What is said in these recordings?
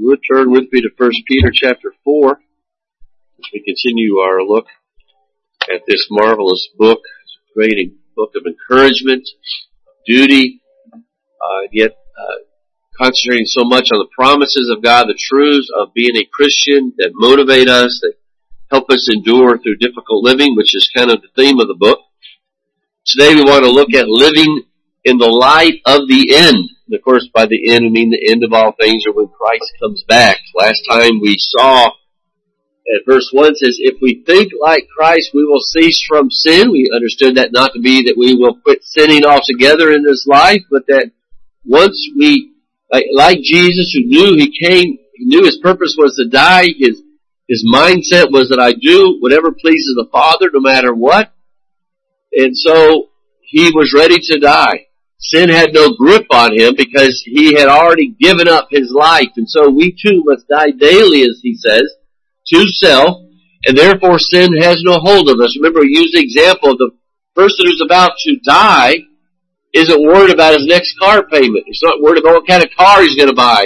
you would turn with me to 1 Peter chapter 4 as we continue our look at this marvelous book. It's a great book of encouragement, duty, yet concentrating so much on the promises of God, the truths of being a Christian that motivate us, that help us endure through difficult living, which is kind of the theme of the book. Today we want to look at living in the light of the end. And of course, by the end, we mean the end of all things, or when Christ comes back. Last time we saw at verse 1 says, if we think like Christ, we will cease from sin. We understood that not to be that we will quit sinning altogether in this life, but that once we, like Jesus, who knew he knew his purpose was to die, his mindset was that I do whatever pleases the Father, no matter what. And so he was ready to die. Sin had no grip on him because he had already given up his life. And so we too must die daily, as he says, to self, and therefore sin has no hold of us. Remember, we used the example of the person who's about to die isn't worried about his next car payment. He's not worried about what kind of car he's going to buy,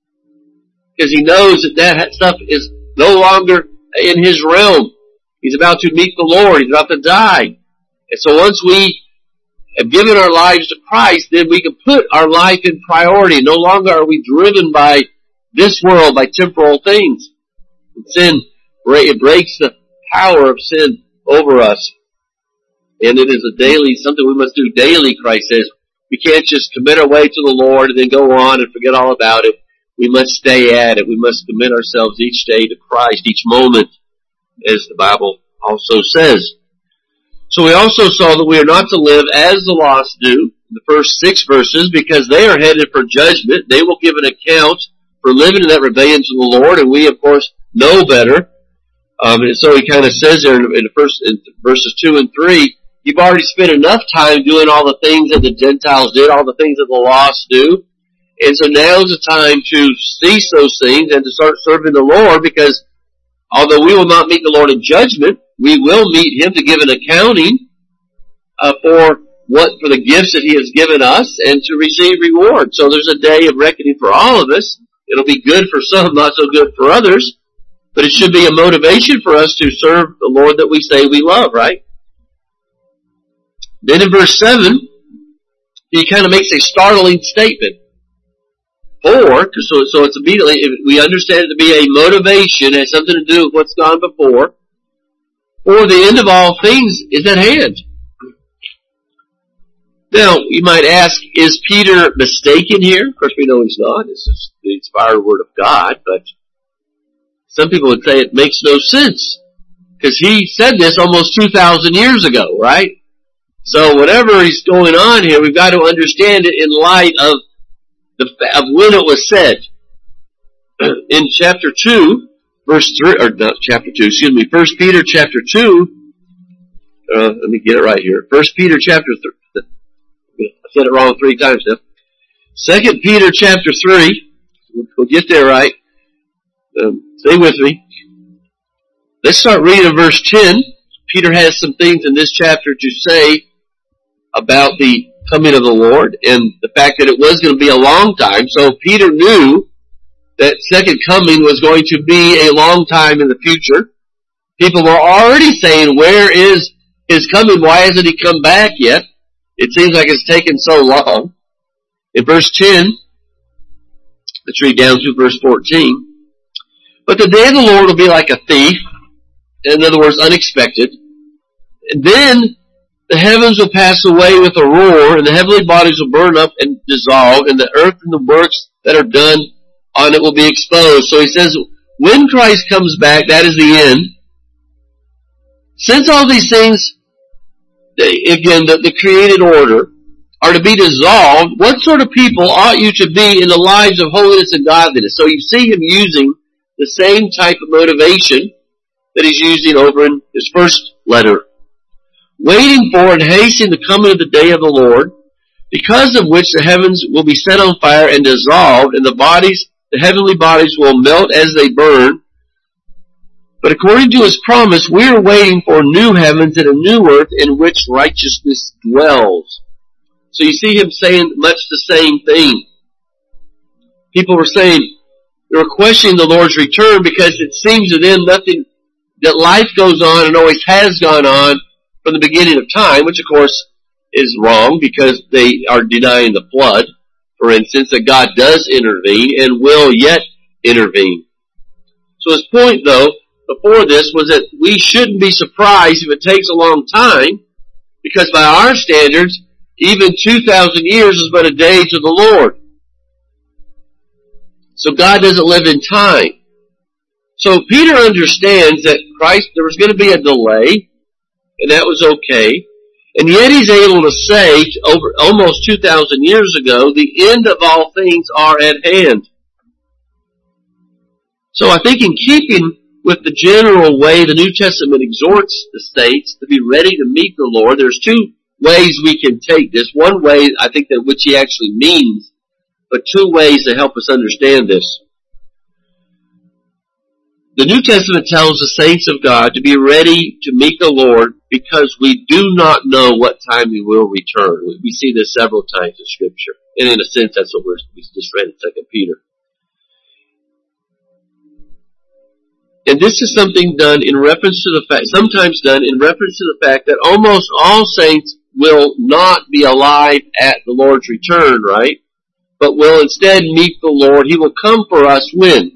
because he knows that stuff is no longer in his realm. He's about to meet the Lord. He's about to die. And so once we have given our lives to Christ, then we can put our life in priority. No longer are we driven by this world, by temporal things. Sin, it breaks the power of sin over us. And it is something we must do daily, Christ says. We can't just commit our way to the Lord and then go on and forget all about it. We must stay at it. We must commit ourselves each day to Christ, each moment, as the Bible also says. So we also saw that we are not to live as the lost do, in the first 6 verses, because they are headed for judgment. They will give an account for living in that rebellion to the Lord, and we, of course, know better. And so he kind of says there in verses 2 and 3, you've already spent enough time doing all the things that the Gentiles did, all the things that the lost do. And so now's the time to cease those things and to start serving the Lord, because although we will not meet the Lord in judgment, we will meet him to give an accounting for the gifts that he has given us and to receive reward. So there's a day of reckoning for all of us. It'll be good for some, not so good for others. But it should be a motivation for us to serve the Lord that we say we love, right? Then in verse 7, he kind of makes a startling statement. So it's immediately, we understand it to be a motivation, it has something to do with what's gone before. For the end of all things is at hand. Now, you might ask, is Peter mistaken here? Of course, we know he's not. This is the inspired word of God, but some people would say it makes no sense, because he said this almost 2,000 years ago, right? So whatever is going on here, we've got to understand it in light of when it was said. In chapter 2, verse 3, or not chapter 2, 1 Peter chapter 2, let me get it right here. 1 Peter chapter 3, I said it wrong 3 times now. 2 Peter chapter 3, we'll get there right. Stay with me. Let's start reading verse 10. Peter has some things in this chapter to say about the coming of the Lord and the fact that it was going to be a long time. So Peter knew that second coming was going to be a long time in the future. People were already saying, where is his coming? Why hasn't he come back yet? It seems like it's taken so long. In verse 10, let's read down to verse 14. But the day of the Lord will be like a thief, in other words, unexpected. And then the heavens will pass away with a roar, and the heavenly bodies will burn up and dissolve, and the earth and the works that are done on it will be exposed. So he says, when Christ comes back, that is the end. Since all these things, again, the created order, are to be dissolved, what sort of people ought you to be in the lives of holiness and godliness? So you see him using the same type of motivation that he's using over in his first letter. Waiting for and hastening the coming of the day of the Lord, because of which the heavens will be set on fire and dissolved, and the heavenly bodies will melt as they burn. But according to his promise, we are waiting for new heavens and a new earth in which righteousness dwells. So you see him saying much the same thing. People were saying, They were questioning the Lord's return because it seems to them that life goes on and always has gone on from the beginning of time, which of course is wrong because they are denying the flood, for instance, that God does intervene and will yet intervene. So his point, though, before this was that we shouldn't be surprised if it takes a long time, because by our standards, even 2,000 years is but a day to the Lord. So God doesn't live in time. So Peter understands that there was going to be a delay, and that was okay. And yet he's able to say, over almost 2,000 years ago, the end of all things are at hand. So I think in keeping with the general way the New Testament exhorts the saints to be ready to meet the Lord, there's two ways we can take this. One way, I think, that which he actually means, but two ways to help us understand this. The New Testament tells the saints of God to be ready to meet the Lord because we do not know what time he will return. We see this several times in Scripture. And in a sense, that's what we just read in 2 Peter. And this is something done in reference to the fact, sometimes done in reference to the fact that almost all saints will not be alive at the Lord's return, right? But will instead meet the Lord. He will come for us when?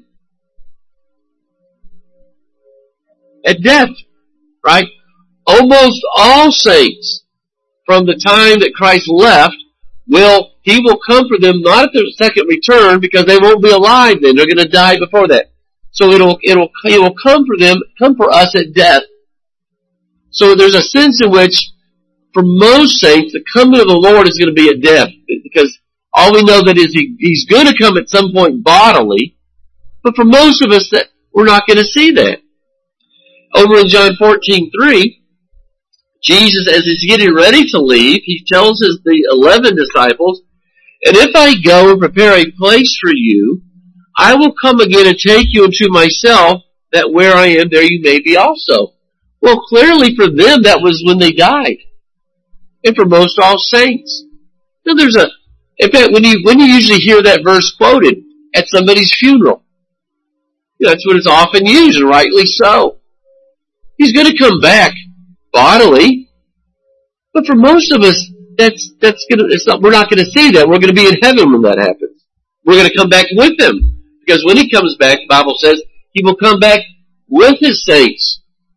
At death, right? Almost all saints, from the time that Christ left, he will come for them not at the second return because they won't be alive then. They're going to die before that. So he will come for us at death. So there's a sense in which, for most saints, the coming of the Lord is going to be at death. Because all we know that is he's going to come at some point bodily. But for most of us, that we're not going to see that. Over in John 14:3, Jesus, as he's getting ready to leave, he tells the 11 disciples, "And if I go and prepare a place for you, I will come again and take you unto myself, that where I am, there you may be also." Well, clearly for them, that was when they died. And for most all saints. Now in fact, when you usually hear that verse quoted at somebody's funeral, that's when it's often used, and rightly so. He's going to come back bodily, but for most of us, we're not going to see that. We're going to be in heaven when that happens. We're going to come back with him, because when he comes back, the Bible says he will come back with his saints.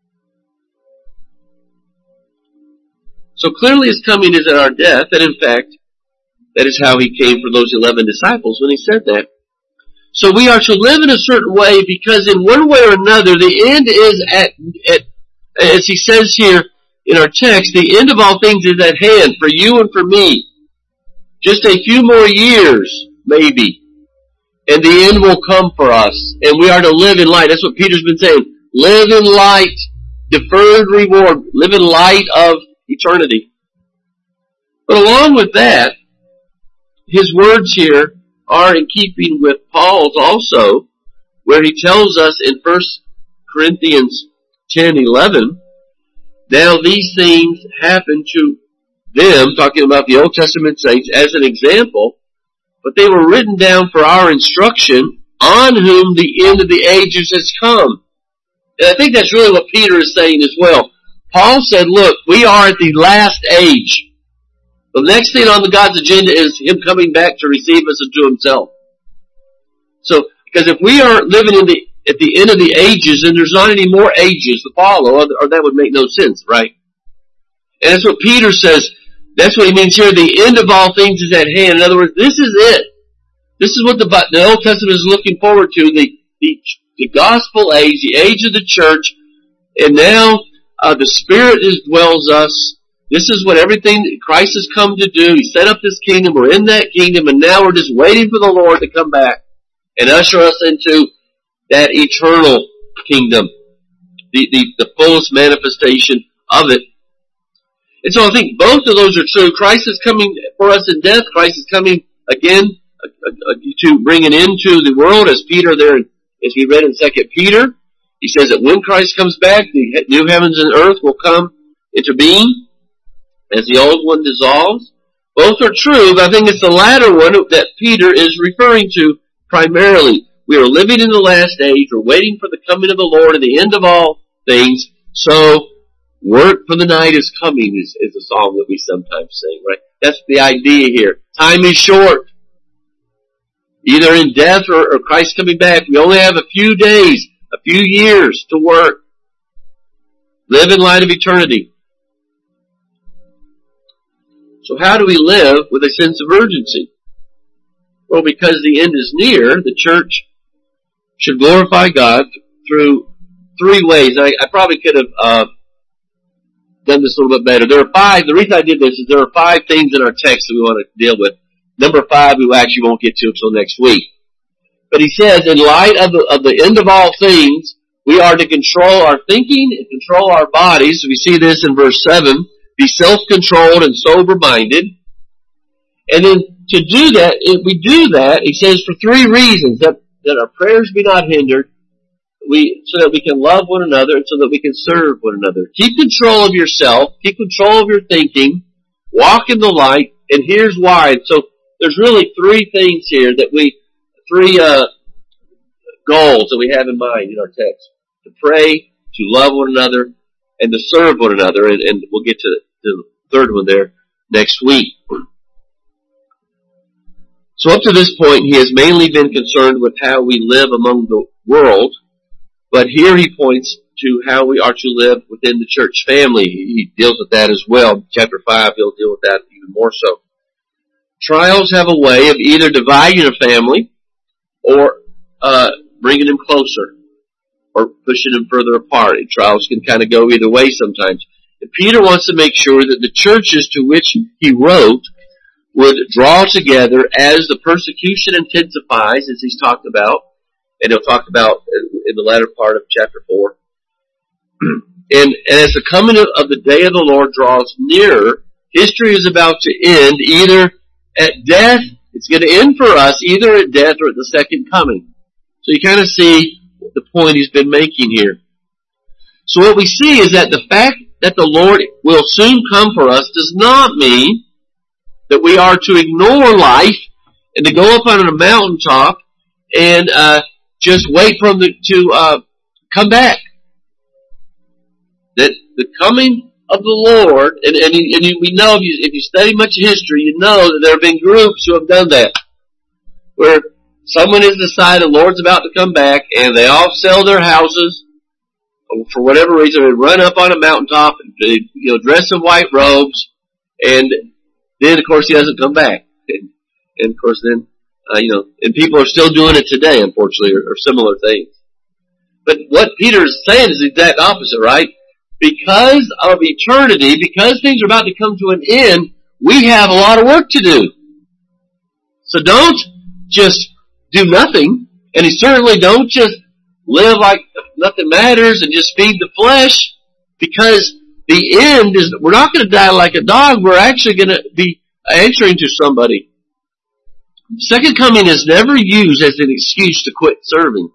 So clearly his coming is at our death, and in fact, that is how he came for those 11 disciples when he said that. So we are to live in a certain way because in one way or another, the end is as he says here in our text, the end of all things is at hand for you and for me. Just a few more years, maybe, and the end will come for us. And we are to live in light. That's what Peter's been saying. Live in light, deferred reward. Live in light of eternity. But along with that, his words here are in keeping with Paul's also, where he tells us in 1 Corinthians 10:11, "Now these things happen to them," talking about the Old Testament saints, "as an example, but they were written down for our instruction, on whom the end of the ages has come." And I think that's really what Peter is saying as well. Paul said, look, we are at the last age. The next thing on God's agenda is him coming back to receive us unto himself. So, because if we are living at the end of the ages, and there's not any more ages to follow, or that would make no sense, right? And that's what Peter says. That's what he means here. The end of all things is at hand. In other words, this is it. This is what the Old Testament is looking forward to. The gospel age, the age of the church, and now the Spirit dwells us. This is what everything that Christ has come to do. He set up this kingdom. We're in that kingdom, and now we're just waiting for the Lord to come back and usher us into that eternal kingdom, the fullest manifestation of it. And so I think both of those are true. Christ is coming for us in death. Christ is coming again to bring an end to the world, as Peter there, as we read in 2 Peter. He says that when Christ comes back, the new heavens and earth will come into being as the old one dissolves. Both are true, but I think it's the latter one that Peter is referring to primarily. We are living in the last age. We're waiting for the coming of the Lord and the end of all things. So, work for the night is coming is a song that we sometimes sing, right? That's the idea here. Time is short. Either in death or Christ coming back. We only have a few days, a few years to work. Live in light of eternity. So how do we live with a sense of urgency? Well, because the end is near, the church should glorify God through three ways. I probably could have done this a little bit better. There are five. The reason I did this is there are 5 things in our text that we want to deal with. Number 5 we actually won't get to until next week. But he says, in light of the end of all things, we are to control our thinking and control our bodies. We see this in verse 7. Be self-controlled and sober-minded. And then to do that, if we do that, he says for 3 reasons. That our prayers be not hindered, so that we can love one another, and so that we can serve one another. Keep control of yourself. Keep control of your thinking. Walk in the light. And here's why. So there's really 3 things here that 3 goals that we have in mind in our text. To pray, to love one another, and to serve one another. And we'll get to the third one there next week. So up to this point, he has mainly been concerned with how we live among the world. But here he points to how we are to live within the church family. He deals with that as well. Chapter 5, he'll deal with that even more so. Trials have a way of either dividing a family or bringing them closer or pushing them further apart. And trials can kind of go either way sometimes. And Peter wants to make sure that the churches to which he wrote would draw together as the persecution intensifies, as he's talked about, and he'll talk about in the latter part of chapter 4. And as the coming of the day of the Lord draws nearer, history is about to end either at death. It's going to end for us either at death or at the second coming. So you kind of see the point he's been making here. So what we see is that the fact that the Lord will soon come for us does not mean that we are to ignore life and to go up on a mountaintop and just wait for him to come back. That the coming of the Lord, and we know if you study much history, you know that there have been groups who have done that, where someone has decided the Lord's about to come back, and they all sell their houses for whatever reason, and run up on a mountaintop, and dress in white robes, and then of course he doesn't come back, and of course then and people are still doing it today, unfortunately, or similar things. But what Peter is saying is the exact opposite, right? Because of eternity, because things are about to come to an end, we have a lot of work to do. So don't just do nothing, and certainly don't just live like nothing matters and just feed the flesh, because the end is, we're not going to die like a dog, we're actually going to be answering to somebody. Second coming is never used as an excuse to quit serving.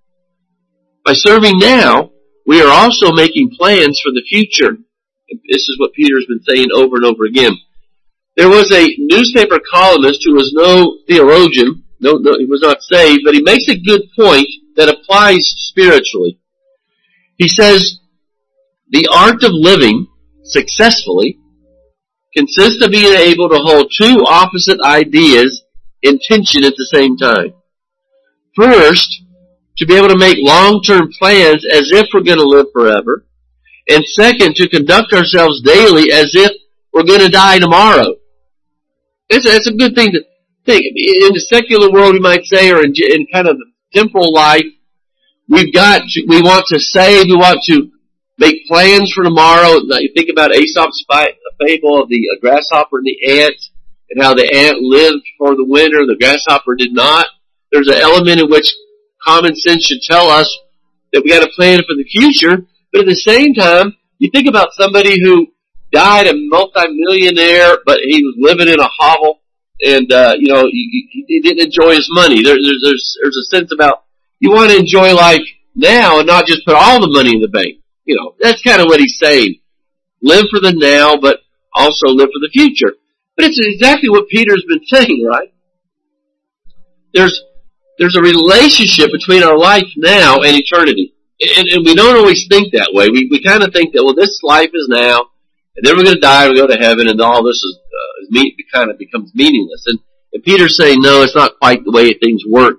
By serving now, we are also making plans for the future. This is what Peter's been saying over and over again. There was a newspaper columnist who was no theologian, he was not saved, but he makes a good point that applies spiritually. He says, the art of living successfully consists of being able to hold 2 opposite ideas in tension at the same time. First, to be able to make long-term plans as if we're going to live forever. And second, to conduct ourselves daily as if we're going to die tomorrow. It's a good thing to think. In the secular world, we might say, or in kind of the temporal life, we want to save, we want to make plans for tomorrow. You think about Aesop's fable of the grasshopper and the ant, and how the ant lived for the winter, the grasshopper did not. There's an element in which common sense should tell us that we got to plan for the future, but at the same time, you think about somebody who died a multi-millionaire, but he was living in a hovel, and he didn't enjoy his money. There's a sense about you want to enjoy life now and not just put all the money in the bank. That's kind of what he's saying. Live for the now, but also live for the future. But it's exactly what Peter's been saying, right? There's there's a relationship between our life now and eternity. And we don't always think that way. We kind of think that, well, this life is now, and then we're going to die, we go to heaven, and all this kind of becomes meaningless. And Peter's saying, no, it's not quite the way things work.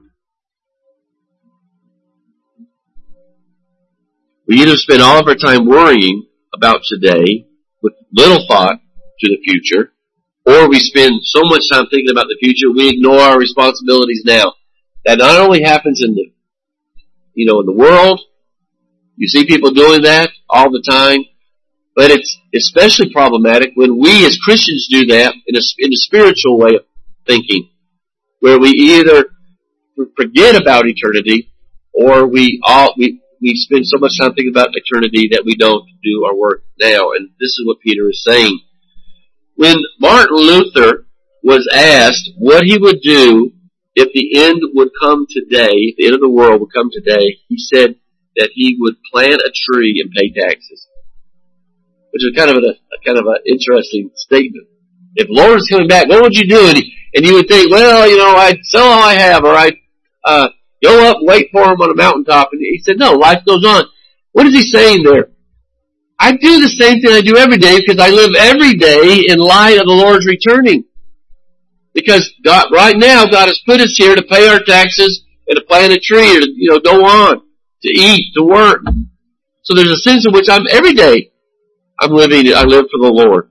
We either spend all of our time worrying about today with little thought to the future, or we spend so much time thinking about the future, we ignore our responsibilities now. That not only happens in the world, you see people doing that all the time, but it's especially problematic when we as Christians do that in a spiritual way of thinking, where we either forget about eternity, or we spend so much time thinking about eternity that we don't do our work now. And this is what Peter is saying. When Martin Luther was asked what he would do if the end would come today, if the end of the world would come today, he said that he would plant a tree and pay taxes, which is kind of an interesting statement. If the Lord is coming back, what would you do? And you would think, well, I'd sell all I have, or I'd go up and wait for him on a mountaintop. And he said, no, life goes on. What is he saying there? I do the same thing I do every day because I live every day in light of the Lord's returning. Because God, right now, God has put us here to pay our taxes and to plant a tree, or to go on, to eat, to work. So there's a sense in which every day I live for the Lord.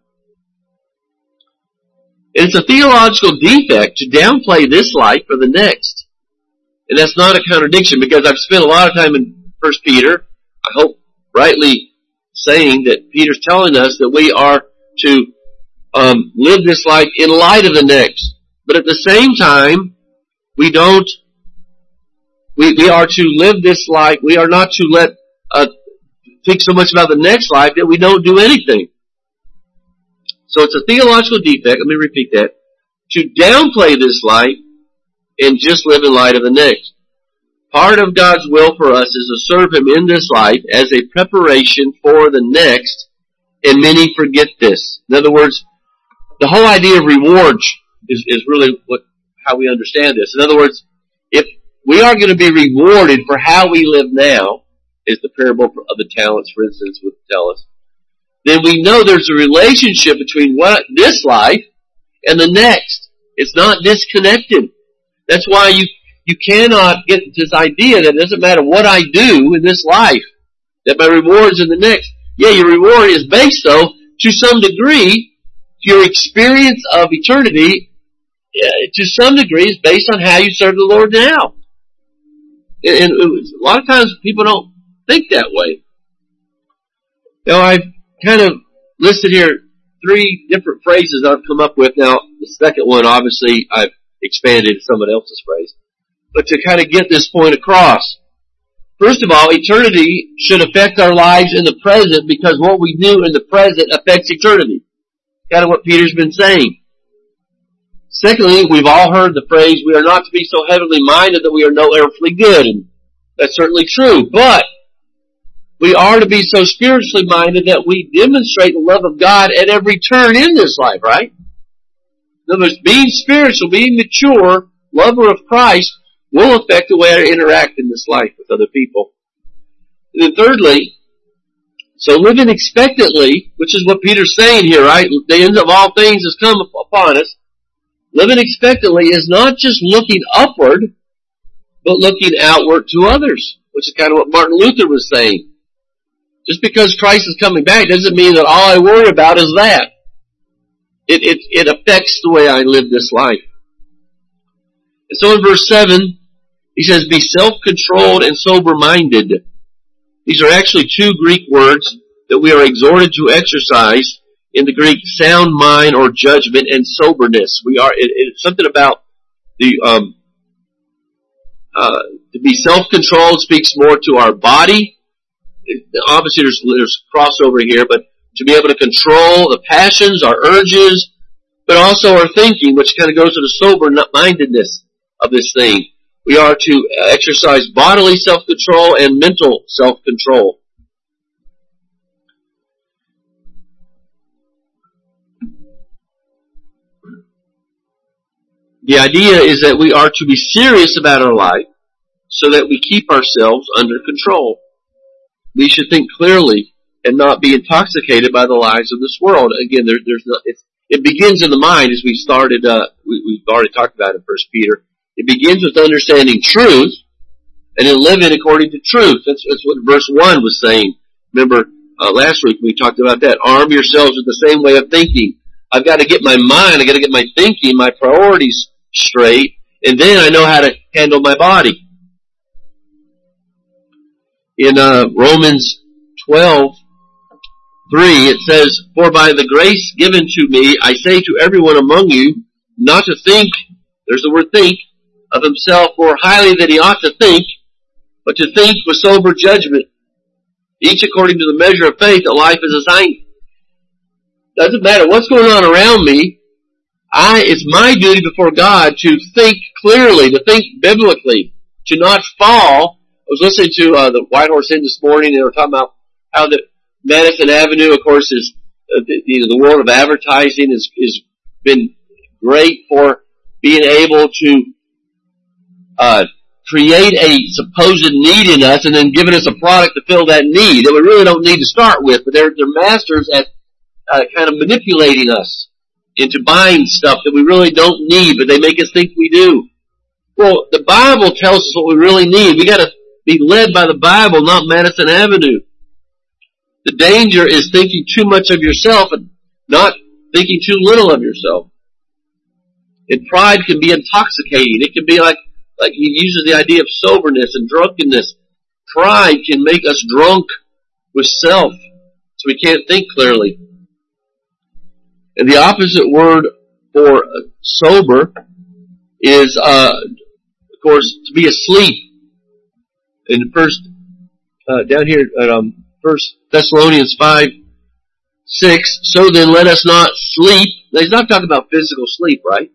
And it's a theological defect to downplay this life for the next. And that's not a contradiction, because I've spent a lot of time in 1 Peter, I hope rightly saying that Peter's telling us that we are to live this life in light of the next. But at the same time, we are to live this life, we are not to think so much about the next life that we don't do anything. So it's a theological defect, let me repeat that, to downplay this life and just live in light of the next. Part of God's will for us is to serve Him in this life as a preparation for the next, and many forget this. In other words, the whole idea of rewards is really how we understand this. In other words, if we are going to be rewarded for how we live now, as the parable of the talents, for instance, would tell us, then we know there's a relationship between this life and the next. It's not disconnected. That's why you cannot get this idea that it doesn't matter what I do in this life, that my reward is in the next. Yeah, your reward is based, though, to some degree, your experience of eternity, to some degree, is based on how you serve the Lord now. And a lot of times people don't think that way. Now, I've kind of listed here 3 different phrases I've come up with. Now, the second one, obviously, I've expanded someone else's phrase. But to kind of get this point across, first of all, eternity should affect our lives in the present, because what we do in the present affects eternity. Kind of what Peter's been saying. Secondly, we've all heard the phrase, we are not to be so heavenly minded that we are no earthly good. And that's certainly true. But we are to be so spiritually minded that we demonstrate the love of God at every turn in this life, right? In other words, being spiritual, being mature, lover of Christ, will affect the way I interact in this life with other people. And then thirdly, so living expectantly, which is what Peter's saying here, right? The end of all things has come upon us. Living expectantly is not just looking upward, but looking outward to others, which is kind of what Martin Luther was saying. Just because Christ is coming back doesn't mean that all I worry about is that. It affects the way I live this life. And so in verse 7, he says, be self-controlled and sober-minded. These are actually 2 Greek words that we are exhorted to exercise in the Greek: sound mind or judgment and soberness. It's something about the to be self-controlled speaks more to our body. Obviously there's crossover here, but to be able to control the passions, our urges, but also our thinking, which kind of goes to the sober-mindedness of this thing. We are to exercise bodily self-control and mental self-control. The idea is that we are to be serious about our life so that we keep ourselves under control. We should think clearly and not be intoxicated by the lies of this world. Again, it begins in the mind, as we started. We've already talked about in 1 Peter. It begins with understanding truth and then living according to truth. That's what verse 1 was saying. Remember, last week we talked about that. Arm yourselves with the same way of thinking. I've got to get my mind, I've got to get my thinking, my priorities straight, and then I know how to handle my body. In Romans 12:3, it says, "For by the grace given to me, I say to everyone among you, not to think," there's the word think, "of himself more highly than he ought to think, but to think with sober judgment, each according to the measure of faith that life is assigned." Doesn't matter what's going on around me, it's my duty before God to think clearly, to think biblically, to not fall. I was listening to the White Horse Inn this morning, and they were talking about how the Madison Avenue, of course, is the world of advertising has been great for being able to create a supposed need in us and then giving us a product to fill that need that we really don't need to start with. But they're masters at kind of manipulating us into buying stuff that we really don't need, but they make us think we do. Well, the Bible tells us what we really need. We got to be led by the Bible, not Madison Avenue. The danger is thinking too much of yourself and not thinking too little of yourself. And pride can be intoxicating. It can be like he uses the idea of soberness and drunkenness. Pride can make us drunk with self, so we can't think clearly. And the opposite word for sober is, of course, to be asleep. In down here at 1 Thessalonians 5:6, "So then let us not sleep." Now, he's not talking about physical sleep, right?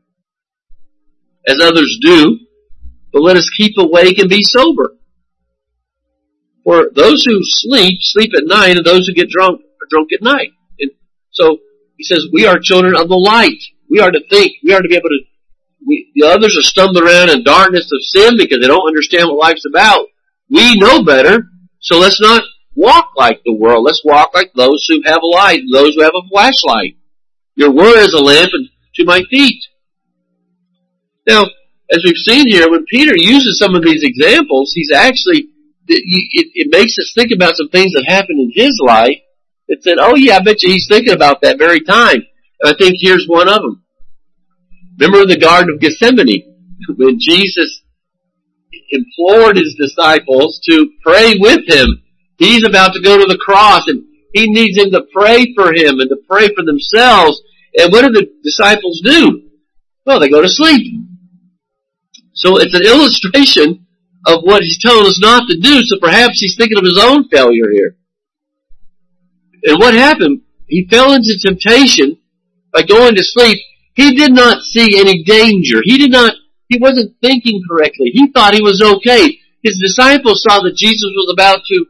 "As others do, but let us keep awake and be sober. For those who sleep at night, and those who get drunk are drunk at night." And so he says we are children of the light. We are to think. We are to be able to. The others are stumbling around in darkness of sin because they don't understand what life's about. We know better, so let's not walk like the world. Let's walk like those who have a light, those who have a flashlight. Your word is a lamp to my feet. Now, as we've seen here, when Peter uses some of these examples, he's actually, it makes us think about some things that happened in his life that said, oh yeah, I bet you he's thinking about that very time. And I think here's one of them. Remember in the Garden of Gethsemane, when Jesus implored his disciples to pray with him. He's about to go to the cross, and he needs them to pray for him and to pray for themselves. And what do the disciples do? Well, they go to sleep. So it's an illustration of what he's telling us not to do, so perhaps he's thinking of his own failure here. And what happened? He fell into temptation by going to sleep. He did not see any danger. He wasn't thinking correctly. He thought he was okay. His disciples saw that Jesus was about to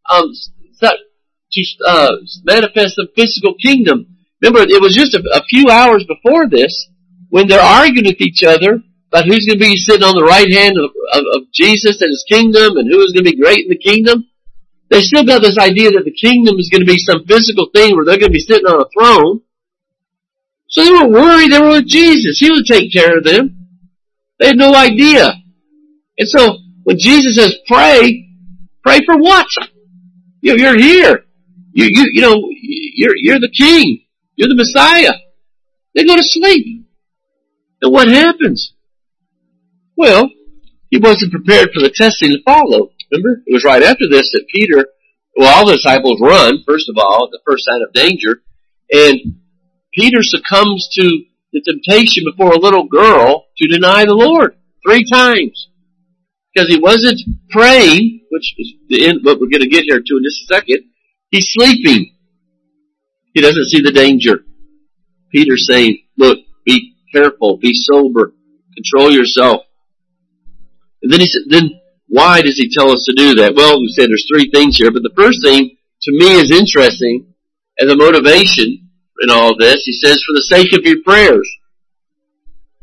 manifest the physical kingdom. Remember, it was just a few hours before this when they're arguing with each other about who's going to be sitting on the right hand of Jesus and his kingdom and who is going to be great in the kingdom. They still got this idea that the kingdom is going to be some physical thing where they're going to be sitting on a throne. So they were worried. They were with Jesus. He would take care of them. They had no idea. And so when Jesus says pray for what? You're here. You're the king. You're the Messiah. They go to sleep. And what happens? Well, he wasn't prepared for the testing to follow. Remember? It was right after this that Peter, all the disciples run, first of all, at the first sign of danger, and Peter succumbs to the temptation before a little girl to deny the Lord 3 times. Because he wasn't praying, which is the end, what we're going to get here to in just a second. He's sleeping. He doesn't see the danger. Peter's saying, look, be careful, be sober, control yourself. And then he said, then why does he tell us to do that? Well, we said there's 3 things here, but the first thing to me is interesting as a motivation in all of this. He says, for the sake of your prayers.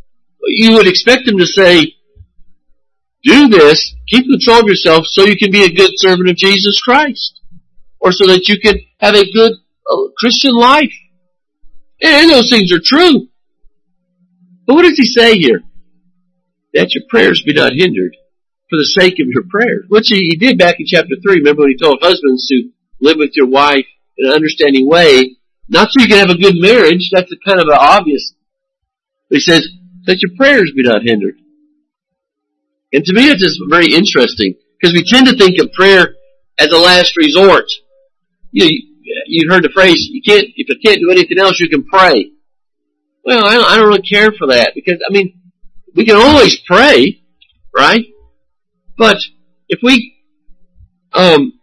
you would expect him to say, do this, keep control of yourself so you can be a good servant of Jesus Christ. Or so that you can have a good Christian life. And those things are true. But what does he say here? That your prayers be not hindered for the sake of your prayers. Which he did back in chapter 3. Remember when he told husbands to live with your wife in an understanding way, not so you can have a good marriage, that's a kind of an obvious. But he says, that your prayers be not hindered. And to me it's just very interesting, because we tend to think of prayer as a last resort. You've heard the phrase, if you can't do anything else, you can pray. Well, I don't really care for that, because, we can always pray, right? But if we can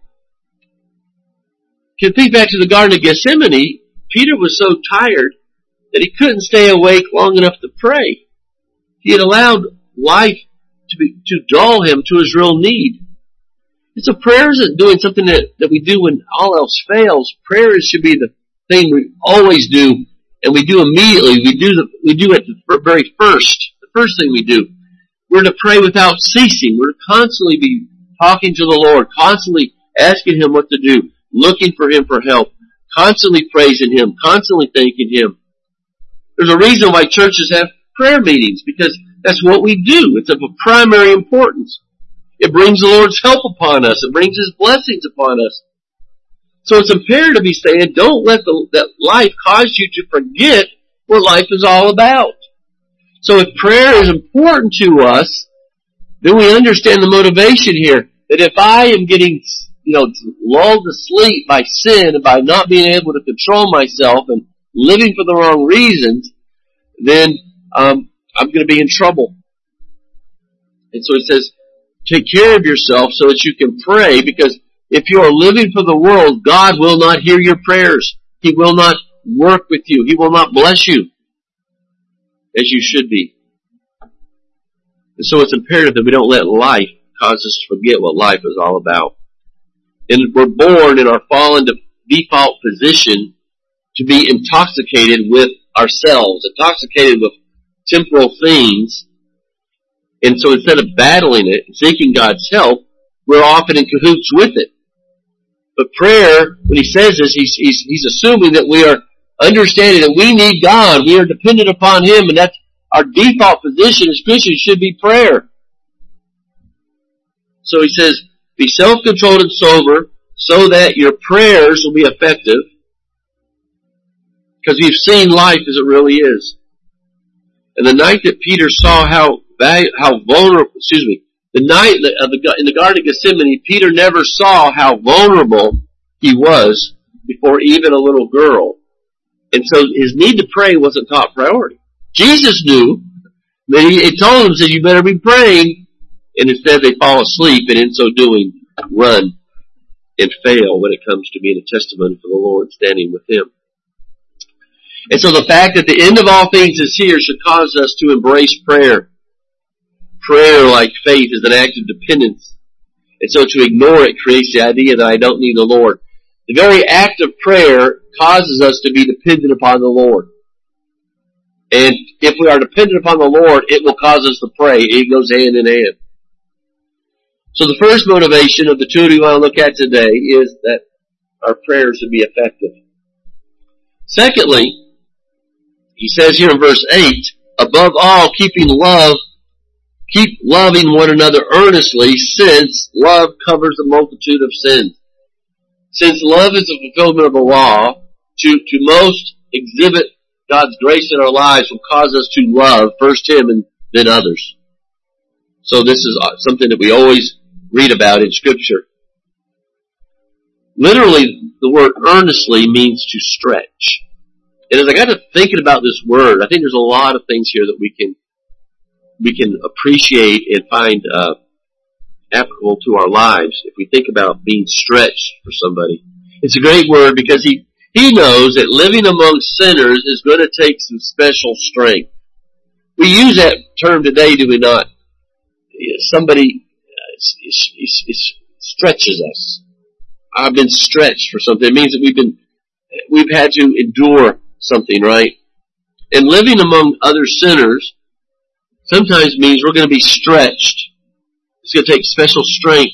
think back to the Garden of Gethsemane, Peter was so tired that he couldn't stay awake long enough to pray. He had allowed life to dull him to his real need. And so prayer isn't doing something that we do when all else fails. Prayer should be the thing we always do, and we do immediately. We do it the very first. The first thing we do. We're to pray without ceasing. We're to constantly be talking to the Lord, constantly asking Him what to do, looking for Him for help, constantly praising Him, constantly thanking Him. There's a reason why churches have prayer meetings, because that's what we do. It's of a primary importance. It brings the Lord's help upon us. It brings His blessings upon us. So it's imperative He's saying, don't let that life cause you to forget what life is all about. So if prayer is important to us, then we understand the motivation here. That if I am getting, lulled to sleep by sin and by not being able to control myself and living for the wrong reasons, then I'm going to be in trouble. And so it says, take care of yourself so that you can pray, because if you are living for the world, God will not hear your prayers. He will not work with you. He will not bless you as you should be. And so it's imperative that we don't let life cause us to forget what life is all about. And we're born in our fallen default position to be intoxicated with ourselves, intoxicated with temporal things. And so instead of battling it and seeking God's help, we're often in cahoots with it. But prayer, when he says this, he's assuming that we are understanding that we need God. We are dependent upon Him, and that's our default position as Christians should be prayer. So he says, be self-controlled and sober so that your prayers will be effective, because we've seen life as it really is. And the night that Peter saw the night in the Garden of Gethsemane, Peter never saw how vulnerable he was before even a little girl. And so his need to pray wasn't top priority. Jesus knew, but he told them, said, you better be praying. And instead they fall asleep, and in so doing, run and fail when it comes to being a testimony for the Lord, standing with Him. And so the fact that the end of all things is here should cause us to embrace prayer. Prayer, like faith, is an act of dependence. And so to ignore it creates the idea that I don't need the Lord. The very act of prayer causes us to be dependent upon the Lord. And if we are dependent upon the Lord, it will cause us to pray. It goes hand in hand. So the first motivation of the two we want to look at today is that our prayers should be effective. Secondly, he says here in verse 8, above all, keep loving one another earnestly, since love covers a multitude of sins. Since love is the fulfillment of the law, to most exhibit God's grace in our lives will cause us to love first Him and then others. So this is something that we always read about in Scripture. Literally, the word earnestly means to stretch. And as I got to thinking about this word, I think there's a lot of things here that we can appreciate and find applicable to our lives if we think about being stretched for somebody. It's a great word because he knows that living among sinners is going to take some special strength. We use that term today, do we not? Somebody stretches us. I've been stretched for something. It means that we've had to endure something, right? And living among other sinners sometimes means we're going to be stretched. It's going to take special strength.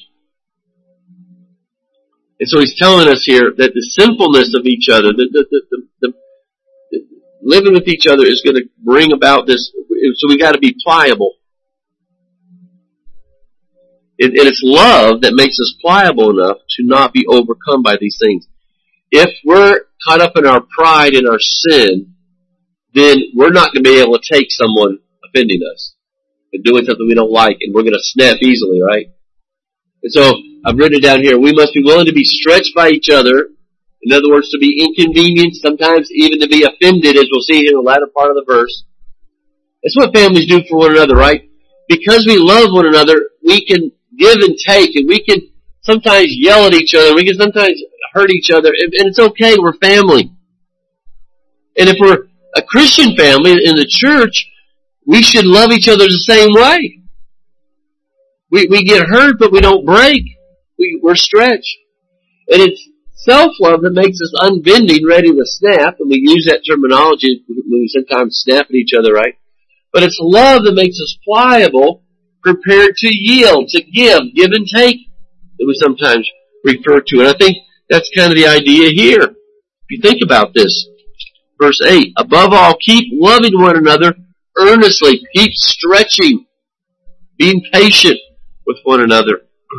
And so he's telling us here that the sinfulness of each other, the living with each other is going to bring about this. So we got to be pliable. And it's love that makes us pliable enough to not be overcome by these things. If we're caught up in our pride and our sin, then we're not going to be able to take someone offending us and doing something we don't like, and we're going to snap easily, right? And so I've written it down here. We must be willing to be stretched by each other. In other words, to be inconvenienced, sometimes even to be offended, as we'll see here in the latter part of the verse. That's what families do for one another, right? Because we love one another, we can give and take, and we can sometimes yell at each other. We can sometimes hurt each other, and it's okay. We're family. And if we're a Christian family in the church, we should love each other the same way. We get hurt, but we don't break. We're stretched. And it's self-love that makes us unbending, ready to snap, and we use that terminology when we sometimes snap at each other, right? But it's love that makes us pliable, prepared to yield, to give and take, that we sometimes refer to. And I think that's kind of the idea here. If you think about this, verse 8, above all, keep loving one another earnestly. Keep stretching, being patient with one another.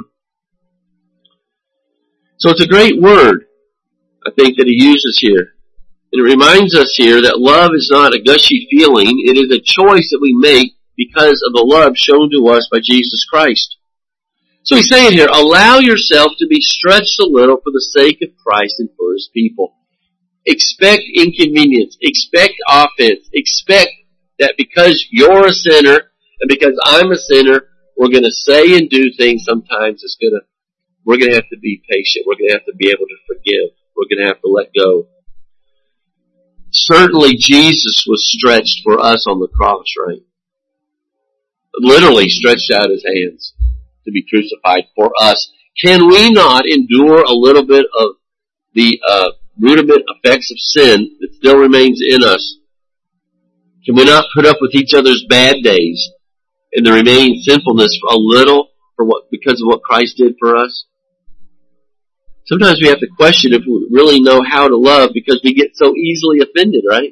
So it's a great word, I think, that he uses here. And it reminds us here that love is not a gushy feeling. It is a choice that we make because of the love shown to us by Jesus Christ. So he's saying here, allow yourself to be stretched a little for the sake of Christ and for his people. Expect inconvenience. Expect offense. Expect that because you're a sinner and because I'm a sinner, we're going to say and do things sometimes we're going to have to be patient. We're going to have to be able to forgive. We're going to have to let go. Certainly Jesus was stretched for us on the cross, right? Literally stretched out his hands to be crucified for us. Can we not endure a little bit of the rudiment effects of sin that still remains in us? Can we not put up with each other's bad days and the remaining sinfulness for a little because of what Christ did for us? Sometimes we have to question if we really know how to love because we get so easily offended, right?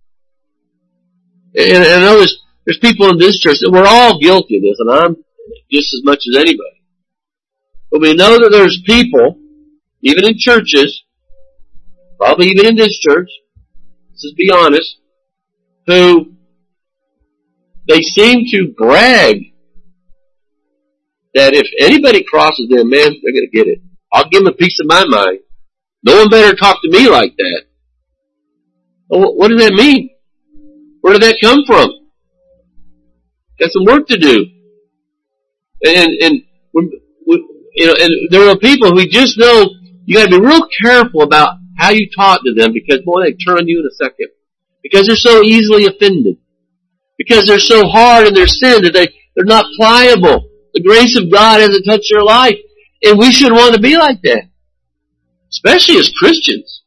And I know there's people in this church, and we're all guilty of this, and I'm just as much as anybody. But we know that there's people, even in churches, probably even in this church, let's just be honest, who they seem to brag that if anybody crosses them, man, they're going to get it. I'll give them a piece of my mind. No one better talk to me like that. Well, what does that mean? Where did that come from? Got some work to do. And there are people who just know you got to be real careful about how you talk to them because, boy, they turn on you in a second. Because they're so easily offended. Because they're so hard in their sin that they're not pliable. The grace of God hasn't touched their life. And we should want to be like that. Especially as Christians.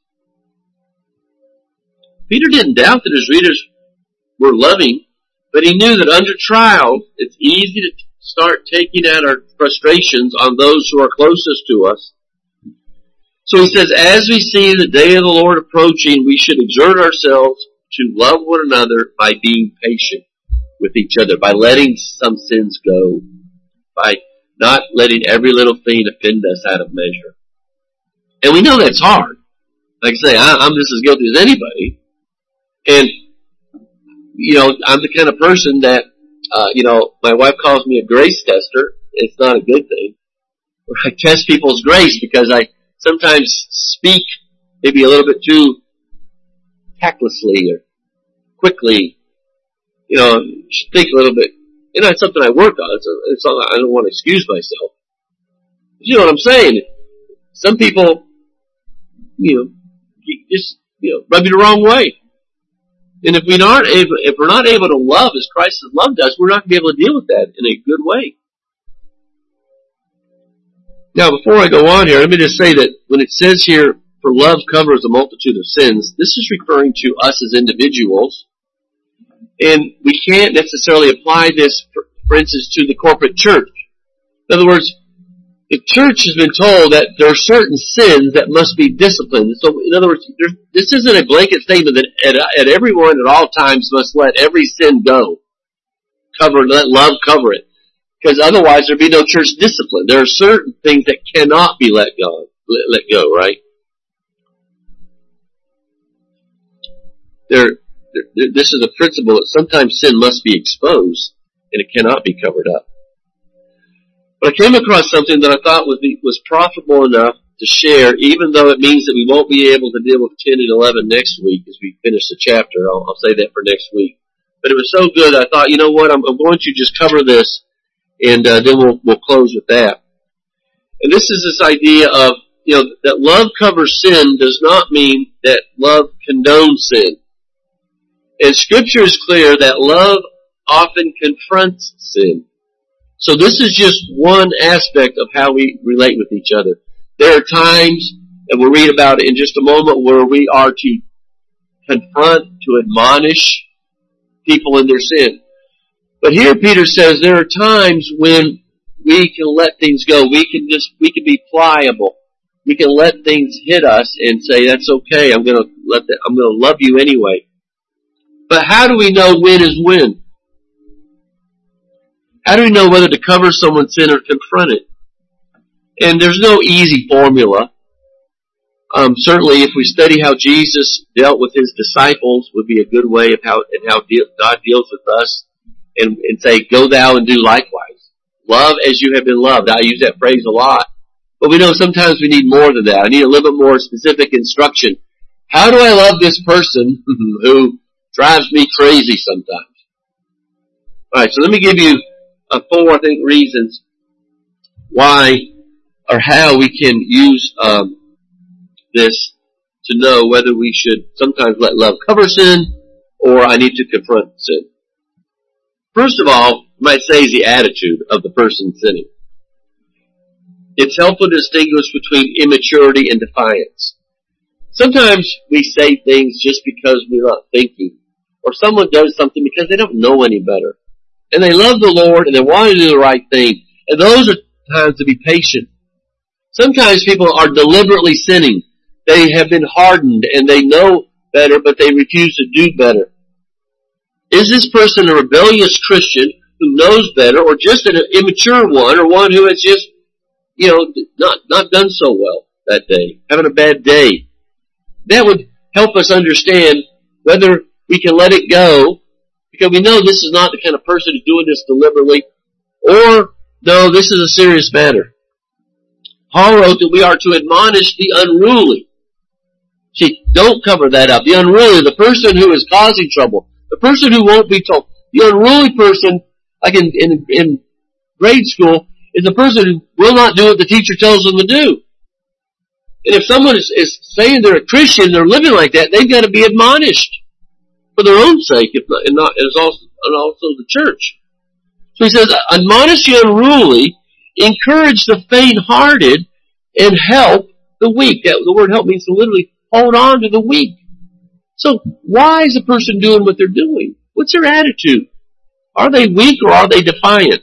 Peter didn't doubt that his readers were loving, but he knew that under trial, it's easy to start taking out our frustrations on those who are closest to us. So he says, as we see the day of the Lord approaching, we should exert ourselves to love one another by being patient with each other, by letting some sins go, by not letting every little thing offend us out of measure. And we know that's hard. Like I say, I'm just as guilty as anybody. And, I'm the kind of person that, my wife calls me a grace tester. It's not a good thing. I test people's grace because I sometimes speak maybe a little bit too tactlessly or quickly. Think a little bit. It's something I work on. It's something I don't want to excuse myself. But you know what I'm saying? Some people, just rub you the wrong way. And if we're not able to love as Christ has loved us, we're not going to be able to deal with that in a good way. Now, before I go on here, let me just say that when it says here, for love covers a multitude of sins, this is referring to us as individuals. And we can't necessarily apply this, for instance, to the corporate church. In other words, the church has been told that there are certain sins that must be disciplined. So, in other words, this isn't a blanket statement that at everyone at all times must let every sin go. Let love cover it. Because otherwise there'd be no church discipline. There are certain things that cannot be let go, right? This is a principle that sometimes sin must be exposed and it cannot be covered up. But I came across something that I thought was profitable enough to share, even though it means that we won't be able to deal with 10 and 11 next week as we finish the chapter. I'll say that for next week. But it was so good, I thought, you know what, I'm going to just cover this, and then we'll close with that. And this is this idea of, that love covers sin does not mean that love condones sin. And Scripture is clear that love often confronts sin. So this is just one aspect of how we relate with each other. There are times, and we'll read about it in just a moment, where we are to confront, to admonish people in their sin. But here Peter says there are times when we can let things go. We can be pliable. We can let things hit us and say, that's okay, I'm going to love you anyway. But how do we know when is when? How do we know whether to cover someone's sin or confront it? And there's no easy formula. Certainly, if we study how Jesus dealt with his disciples, would be a good way of how God deals with us, and say, "Go thou and do likewise." Love as you have been loved. I use that phrase a lot, but we know sometimes we need more than that. I need a little bit more specific instruction. How do I love this person who drives me crazy sometimes? All right, so let me give you 4, I think, reasons why or how we can use this to know whether we should sometimes let love cover sin or I need to confront sin. First of all, you might say is the attitude of the person sinning. It's helpful to distinguish between immaturity and defiance. Sometimes we say things just because we're not thinking, or someone does something because they don't know any better. And they love the Lord and they want to do the right thing. And those are times to be patient. Sometimes people are deliberately sinning. They have been hardened and they know better, but they refuse to do better. Is this person a rebellious Christian who knows better, or just an immature one, or one who has just, not done so well that day, having a bad day? That would help us understand whether we can let it go, because we know this is not the kind of person who's doing this deliberately, or, no, this is a serious matter. Paul wrote that we are to admonish the unruly. See, don't cover that up. The unruly, the person who is causing trouble, the person who won't be told. The unruly person, like in grade school, is the person who will not do what the teacher tells them to do. And if someone is saying they're a Christian, they're living like that, they've got to be admonished for their own sake, and also the church. So he says, admonish the unruly, encourage the faint-hearted, and help the weak. The word help means to literally hold on to the weak. So why is a person doing what they're doing? What's their attitude? Are they weak or are they defiant?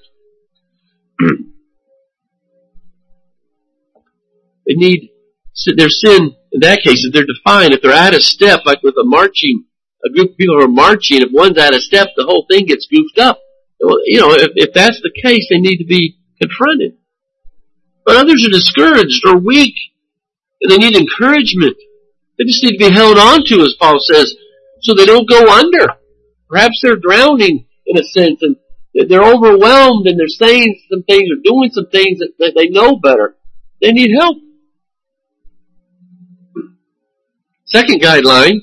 They need their sin, in that case, if they're defiant, if they're out of step, like with a group of people who are marching, if one's out of step, the whole thing gets goofed up. If that's the case, they need to be confronted. But others are discouraged or weak, and they need encouragement. They just need to be held on to, as Paul says, so they don't go under. Perhaps they're drowning, in a sense, and they're overwhelmed, and they're saying some things or doing some things that they know better. They need help. Second guideline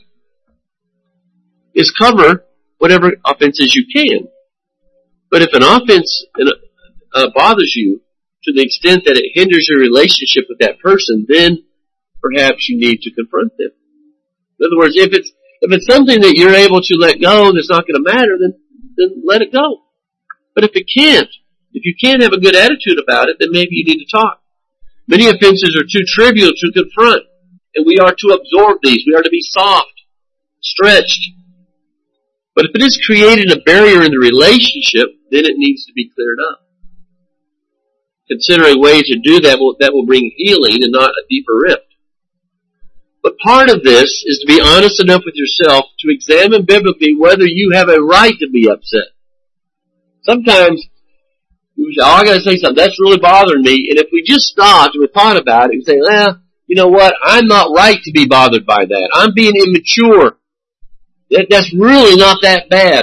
is cover whatever offenses you can. But if an offense bothers you to the extent that it hinders your relationship with that person, then perhaps you need to confront them. In other words, if it's something that you're able to let go that's not going to matter, then let it go. But if you can't have a good attitude about it, then maybe you need to talk. Many offenses are too trivial to confront, and we are to absorb these. We are to be soft, stretched. But if it is creating a barrier in the relationship, then it needs to be cleared up. Considering ways to do that will bring healing and not a deeper rift. But part of this is to be honest enough with yourself to examine biblically whether you have a right to be upset. Sometimes you say, I gotta say something, that's really bothering me, and if we just stopped and we thought about it and say, you know what, I'm not right to be bothered by that. I'm being immature. That's really not that bad.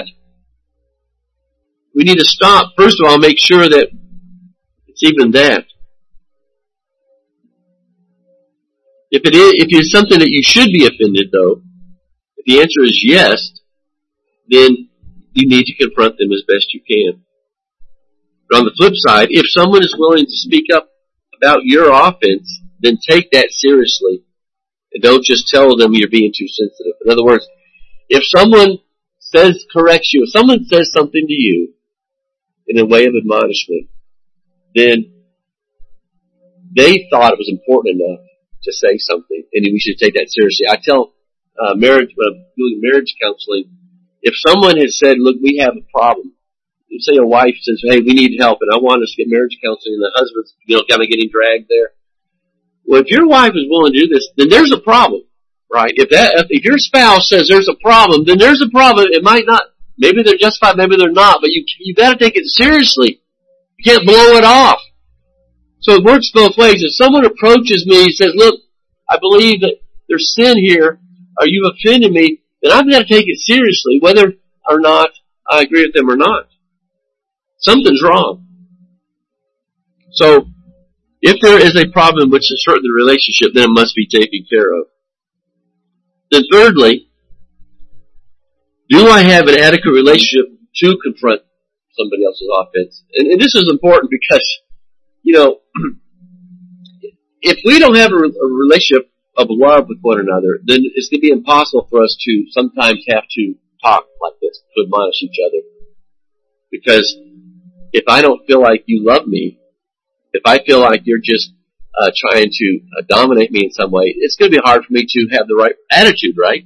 We need to stop, first of all, make sure that it's even that. If it's something that you should be offended, though, if the answer is yes, then you need to confront them as best you can. But on the flip side, if someone is willing to speak up about your offense, then take that seriously. And don't just tell them you're being too sensitive. In other words, if someone corrects you, if someone says something to you in a way of admonishment, then they thought it was important enough to say something, and we should take that seriously. I tell doing marriage counseling, if someone has said, look, we have a problem, say a wife says, hey, we need help, and I want us to get marriage counseling, and the husband's kind of getting dragged there. Well, if your wife is willing to do this, then there's a problem, right? If your spouse says there's a problem, then there's a problem. It might not, maybe they're justified, maybe they're not, but you got to take it seriously. You can't blow it off. So it works both ways. If someone approaches me and says, look, I believe that there's sin here, or you've offended me, then I've got to take it seriously, whether or not I agree with them or not. Something's wrong. So, if there is a problem which is hurting the relationship, then it must be taken care of. Then thirdly, do I have an adequate relationship to confront somebody else's offense? And this is important because, if we don't have a relationship of love with one another, then it's going to be impossible for us to sometimes have to talk like this, to admonish each other. Because if I don't feel like you love me, if I feel like you're just trying to dominate me in some way, it's going to be hard for me to have the right attitude, right?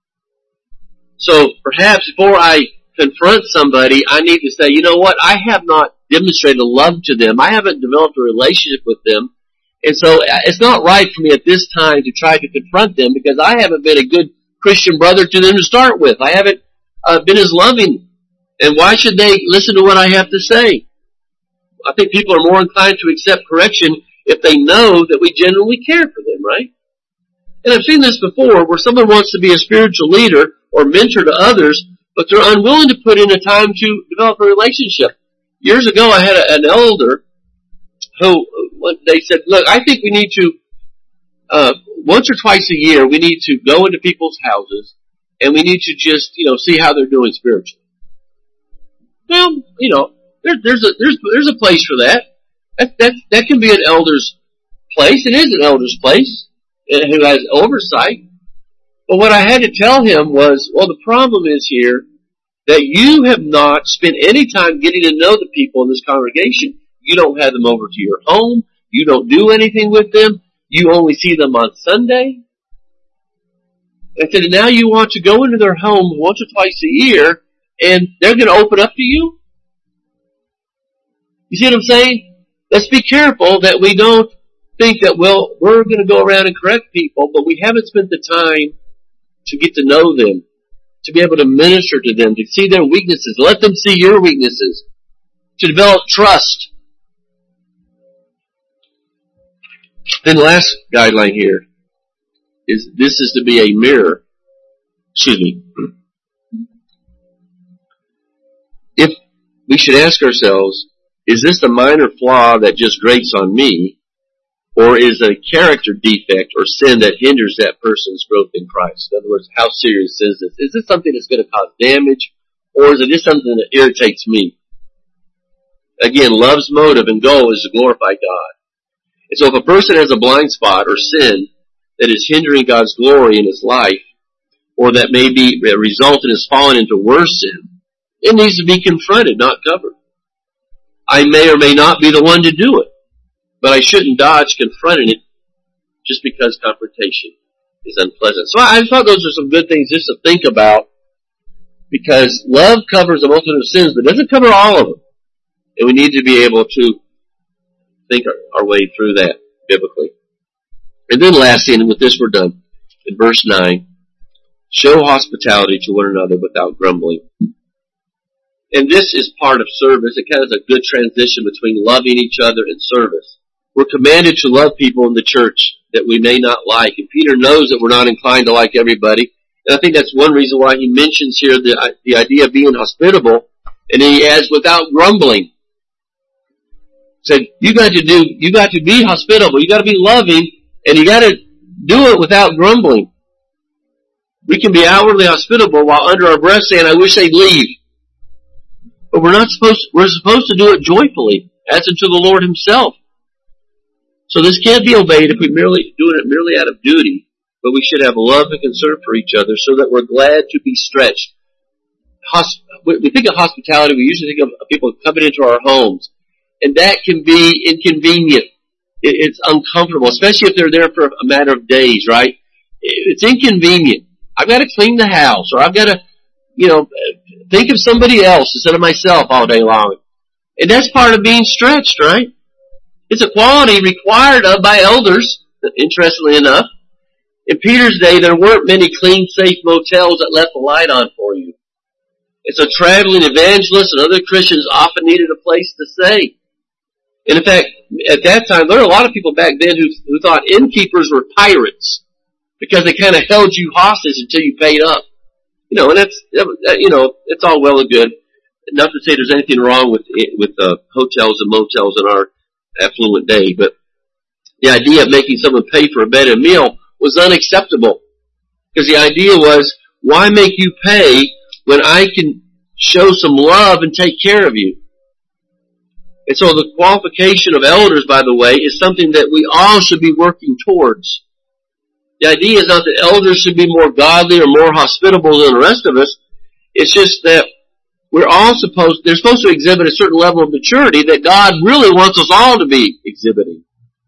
So perhaps before I confront somebody, I need to say, you know what, I have not demonstrated love to them. I haven't developed a relationship with them. And so it's not right for me at this time to try to confront them because I haven't been a good Christian brother to them to start with. I haven't been as loving. And why should they listen to what I have to say? I think people are more inclined to accept correction if they know that we genuinely care for them, right? And I've seen this before where someone wants to be a spiritual leader or mentor to others, but they're unwilling to put in a time to develop a relationship. Years ago, I had an elder who, they said, look, I think we need to, once or twice a year, we need to go into people's houses and we need to just, see how they're doing spiritually. Well, there's a place for that. That can be an elder's place. It is an elder's place who has oversight. But what I had to tell him was, well, the problem is here that you have not spent any time getting to know the people in this congregation. You don't have them over to your home. You don't do anything with them. You only see them on Sunday. I said, and now you want to go into their home once or twice a year, and they're going to open up to you? You see what I'm saying? Let's be careful that we don't think that, well, we're going to go around and correct people, but we haven't spent the time to get to know them, to be able to minister to them, to see their weaknesses, let them see your weaknesses, to develop trust. Then the last guideline here is this is to be a mirror. If we should ask ourselves, is this a minor flaw that just grates on me, or is it a character defect or sin that hinders that person's growth in Christ? In other words, how serious is this? Is this something that's going to cause damage, or is it just something that irritates me? Again, love's motive and goal is to glorify God. And so if a person has a blind spot or sin that is hindering God's glory in his life, or that may be result in his falling into worse sin, it needs to be confronted, not covered. I may or may not be the one to do it, but I shouldn't dodge confronting it just because confrontation is unpleasant. So I thought those are some good things just to think about Because love covers a multitude of sins, but doesn't cover all of them. And we need to be able to think our way through that biblically. And then lastly, and with this we're done, in verse 9, show hospitality to one another without grumbling. And this is part of service. It kind of is a good transition between loving each other and service. We're commanded to love people in the church that we may not like. And Peter knows that we're not inclined to like everybody. And I think that's one reason why he mentions here the idea of being hospitable. And he adds, without grumbling. Said, you got to be hospitable. You got to be loving. And you got to do it without grumbling. We can be outwardly hospitable while under our breath saying, I wish they'd leave. But we're supposed to do it joyfully, as unto the Lord himself. So this can't be obeyed if we're doing it merely out of duty, but we should have love and concern for each other so that we're glad to be stretched. We think of hospitality, we usually think of people coming into our homes, and that can be inconvenient. It's uncomfortable, especially if they're there for a matter of days, right? It's inconvenient. I've got to clean the house, or I've got to, think of somebody else instead of myself all day long. And that's part of being stretched, right? It's a quality required of by elders, interestingly enough. In Peter's day, there weren't many clean, safe motels that left the light on for you. And so traveling evangelists and other Christians often needed a place to stay. And in fact, at that time, there were a lot of people back then who thought innkeepers were pirates because they kind of held you hostage until you paid up. And it's all well and good. Not to say there's anything wrong with hotels and motels in our affluent day, but the idea of making someone pay for a bed and meal was unacceptable. Because the idea was, why make you pay when I can show some love and take care of you? And so the qualification of elders, by the way, is something that we all should be working towards. The idea is not that elders should be more godly or more hospitable than the rest of us. It's just that they're supposed to exhibit a certain level of maturity that God really wants us all to be exhibiting.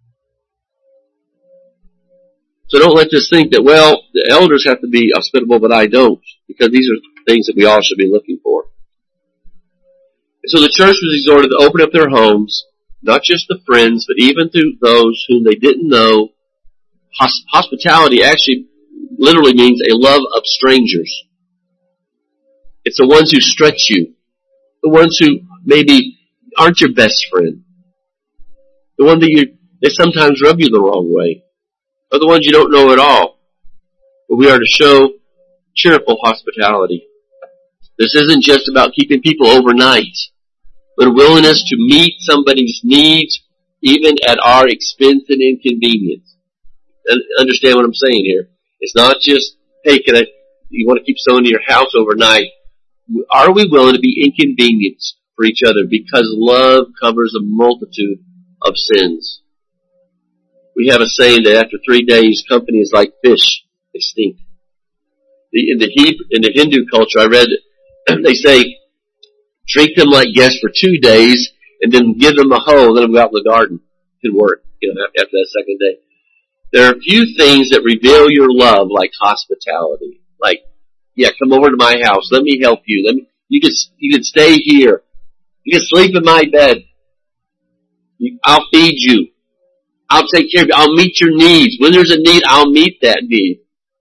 So don't let us think that, the elders have to be hospitable, but I don't. Because these are things that we all should be looking for. And so the church was exhorted to open up their homes, not just to friends, but even to those whom they didn't know. Hospitality actually literally means a love of strangers. It's the ones who stretch you. The ones who maybe aren't your best friend. The one they sometimes rub you the wrong way. Or the ones you don't know at all. But we are to show cheerful hospitality. This isn't just about keeping people overnight, but a willingness to meet somebody's needs even at our expense and inconvenience. Understand what I'm saying here? It's not just, hey, you want to keep someone in your house overnight. Are we willing to be inconvenienced for each other? Because love covers a multitude of sins. We have a saying that after 3 days, company is like fish. They stink. In the Hindu culture, I read it, they say, treat them like guests for 2 days, and then give them a hoe, let them go out in the garden and work, after that second day. There are a few things that reveal your love, like hospitality. Like, come over to my house. Let me help you. You can stay here. You can sleep in my bed. I'll feed you. I'll take care of you. I'll meet your needs. When there's a need, I'll meet that need.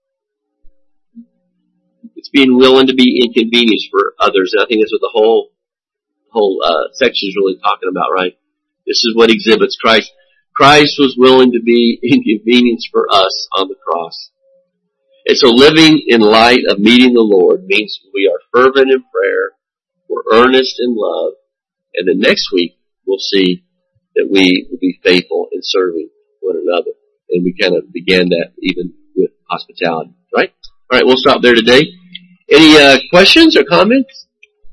It's being willing to be inconvenienced for others. And I think that's what the whole section is really talking about, right? This is what exhibits Christ. Christ was willing to be inconvenienced for us on the cross. And so living in light of meeting the Lord means we are fervent in prayer, we're earnest in love, and then next week we'll see that we will be faithful in serving one another. And we kind of began that even with hospitality, right? All right, we'll stop there today. Any questions or comments?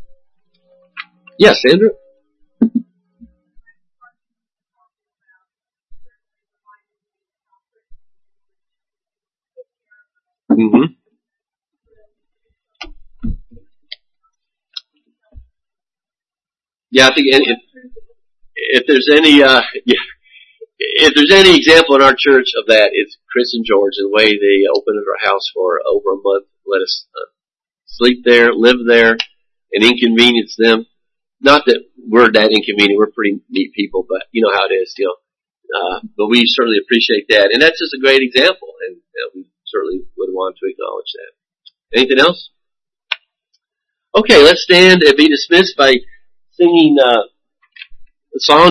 Yes, Andrew? Mm-hmm. Yeah, I think if there's any example in our church of that, it's Chris and George, and the way they opened our house for over a month, let us sleep there, live there, and inconvenience them. Not that we're that inconvenient. We're pretty neat people, but you know how it is, but we certainly appreciate that. And that's just a great example, and we certainly would want to acknowledge that. Anything else? Okay, let's stand and be dismissed by singing a song.